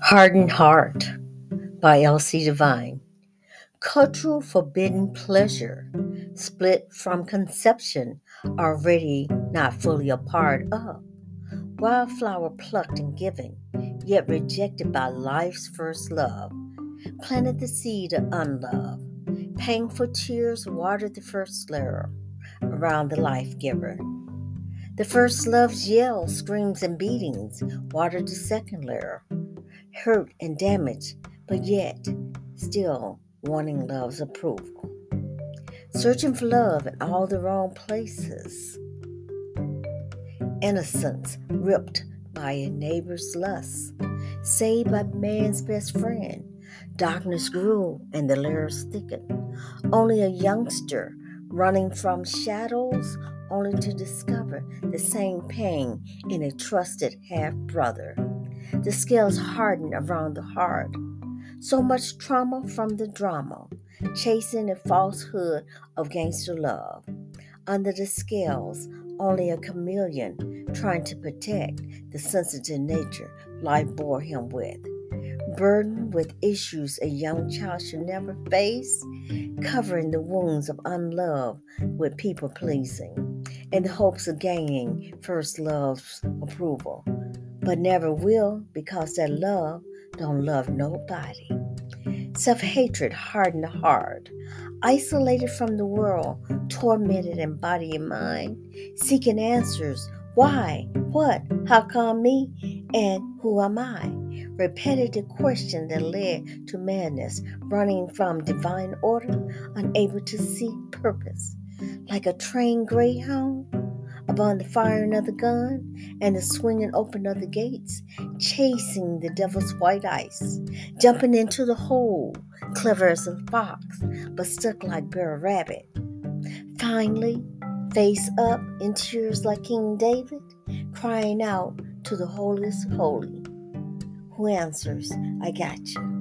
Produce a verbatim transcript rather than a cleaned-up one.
Hardened Heart by Elsie Devine. Cultural forbidden pleasure, split from conception, already not fully a part of. Wildflower plucked and given, yet rejected by life's first love, planted the seed of unlove. Painful tears watered the first layer around the life giver. The first love's yells, screams, and beatings watered the second layer. Hurt and damaged, but yet still wanting love's approval. Searching for love in all the wrong places. Innocence ripped by a neighbor's lust. Saved by man's best friend. Darkness grew and the layers thickened. Only a youngster running from shadows, only to discover the same pain in a trusted half-brother. The scales hardened around the heart. So much trauma from the drama, chasing the falsehood of gangster love. Under the scales, only a chameleon trying to protect the sensitive nature life bore him with. Burdened with issues a young child should never face, covering the wounds of unlove with people pleasing, in the hopes of gaining first love's approval, but never will because that love don't love nobody. Self-hatred hardened the heart, isolated from the world, tormented in body and mind, seeking answers. Why? What? How come me? And who am I? Repetitive question that led to madness, running from divine order, unable to see purpose. Like a trained greyhound, upon the firing of the gun and the swinging open of the gates, chasing the devil's white ice, jumping into the hole, clever as a fox, but stuck like Bear Rabbit. Finally, face up in tears like King David, crying out to the holiest holy, who answers, I got you.